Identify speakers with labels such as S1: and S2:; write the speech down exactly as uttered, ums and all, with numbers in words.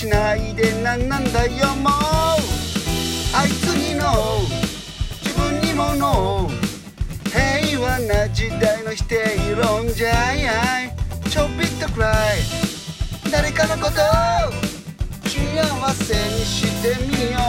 S1: しないでなんなんだよもうあいつにの自分にもの平和な時代の否定論じゃいやいちょびっとくらい誰かのことを幸せにしてみよ